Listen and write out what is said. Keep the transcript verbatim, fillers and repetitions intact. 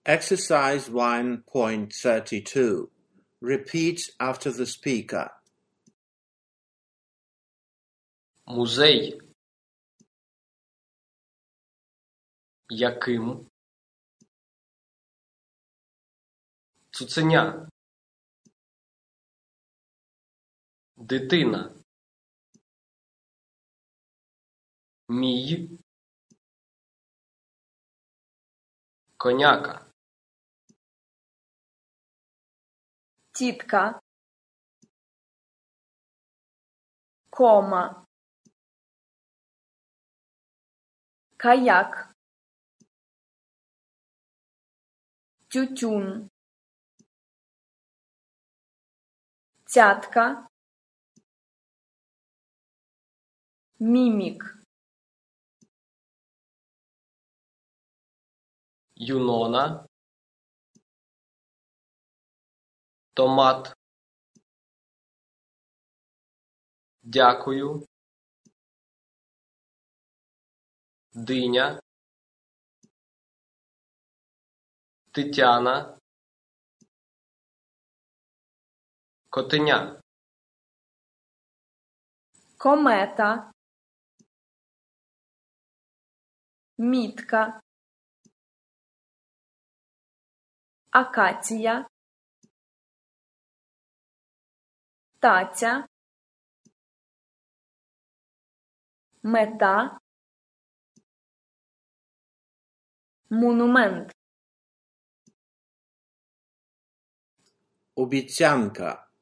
Exercise one point thirty-two. Repeat after the speaker. Музей. Яким? Цуценя. Дитина. Мій. Коняка. Тітка. Кома. Каяк. Тютюн. Цятка. Мімік. Юнона. Томат. Дякую. Диня. Тетяна. Котеня. Комета. Мітка. Акація. Таця. Мета. Монумент. Обіцянка.